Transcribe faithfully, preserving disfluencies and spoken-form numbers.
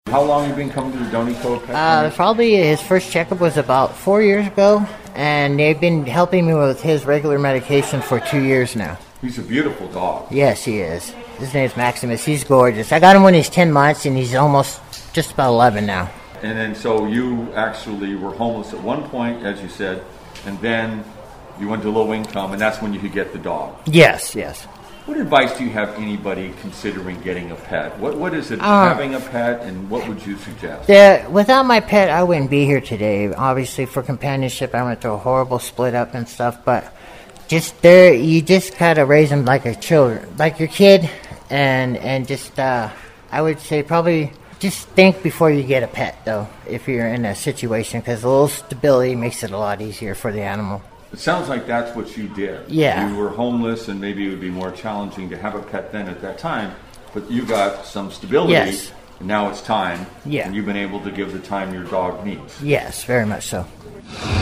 How long have you been coming to the Donegal Pet Uh, Clinic? probably his first checkup was about four years ago, and they've been helping me with his regular medication for two years now. He's a beautiful dog. Yes, he is. His name's Maximus. He's gorgeous. I got him when he's ten months, and he's almost just about eleven now. And then so you actually were homeless at one point, as you said, and then you went to low income, and that's when you could get the dog. Yes, yes. What advice do you have anybody considering getting a pet? What What is it Uh, having a pet, and what would you suggest? The, without my pet, I wouldn't be here today. Obviously, for companionship, I went through a horrible split up and stuff, but just there, you just kind of raise them like a children, like your kid, and and just uh, I would say probably just think before you get a pet, though, if you're in a situation, because a little stability makes it a lot easier for the animal. It sounds like that's what you did. Yeah. You were homeless, and maybe it would be more challenging to have a pet then at that time, but you got some stability, Yes. and now it's time, Yeah. and you've been able to give the time your dog needs. Yes, very much so.